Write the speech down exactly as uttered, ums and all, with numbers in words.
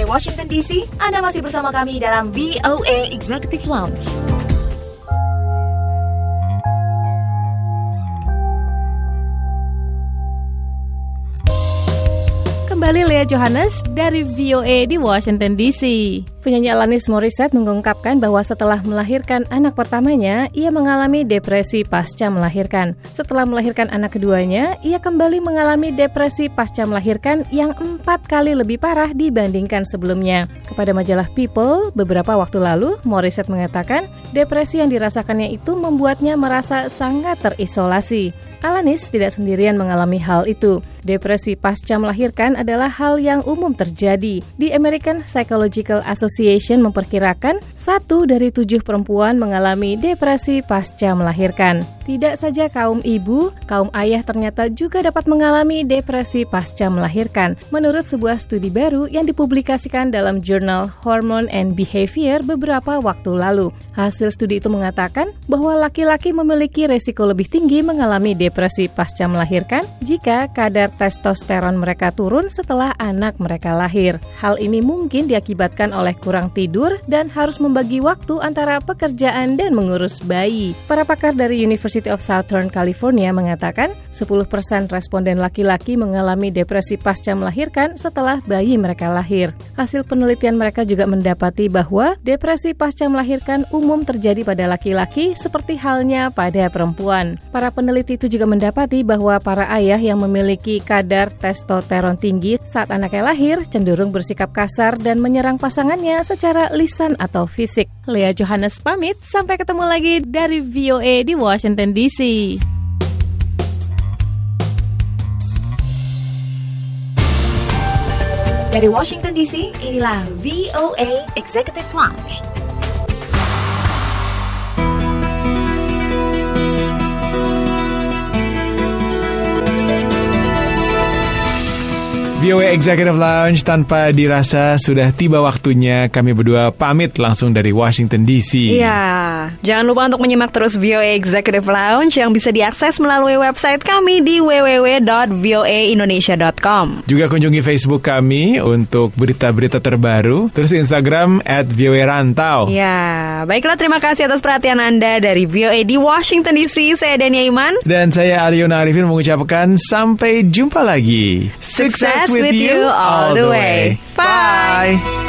dari Washington D C, Anda masih bersama kami dalam V O A Executive Lounge. Kembali Lea Johannes dari V O A di Washington D C. Penyanyi Alanis Morissette mengungkapkan bahwa setelah melahirkan anak pertamanya, ia mengalami depresi pasca melahirkan. Setelah melahirkan anak keduanya, ia kembali mengalami depresi pasca melahirkan yang empat kali lebih parah dibandingkan sebelumnya. Kepada majalah People, beberapa waktu lalu, Morissette mengatakan depresi yang dirasakannya itu membuatnya merasa sangat terisolasi. Alanis tidak sendirian mengalami hal itu. Depresi pasca melahirkan adalah hal yang umum terjadi. The American Psychological Association memperkirakan satu dari tujuh perempuan mengalami depresi pasca melahirkan. Tidak saja kaum ibu, kaum ayah ternyata juga dapat mengalami depresi pasca melahirkan. Menurut sebuah studi baru yang dipublikasikan dalam jurnal Hormone and Behavior beberapa waktu lalu. Hasil studi itu mengatakan bahwa laki-laki memiliki resiko lebih tinggi mengalami depresi pasca melahirkan jika kadar testosteron mereka turun setelah anak mereka lahir. Hal ini mungkin diakibatkan oleh kurang tidur dan harus membagi waktu antara pekerjaan dan mengurus bayi. Para pakar dari University of Southern California mengatakan sepuluh persen responden laki-laki mengalami depresi pasca melahirkan setelah bayi mereka lahir. Hasil penelitian mereka juga mendapati bahwa depresi pasca melahirkan umum terjadi pada laki-laki seperti halnya pada perempuan. Para peneliti itu juga mendapati bahwa para ayah yang memiliki kadar testosteron tinggi saat anaknya lahir cenderung bersikap kasar dan menyerang pasangannya secara lisan atau fisik. Lea Johannes pamit, sampai ketemu lagi dari V O A di Washington D C. Dari Washington D C, inilah V O A Executive Lounge. V O A Executive Lounge, tanpa dirasa sudah tiba waktunya kami berdua pamit langsung dari Washington D C. Iya, jangan lupa untuk menyimak terus V O A Executive Lounge yang bisa diakses melalui website kami di w w w dot v o a indonesia dot com. Juga kunjungi Facebook kami untuk berita-berita terbaru, terus Instagram at V O A Rantau. Ya, baiklah, terima kasih atas perhatian Anda. Dari V O A di Washington D C, saya Dania Iman. Dan saya Ariona Arifin mengucapkan sampai jumpa lagi. Success with you all the way. Bye.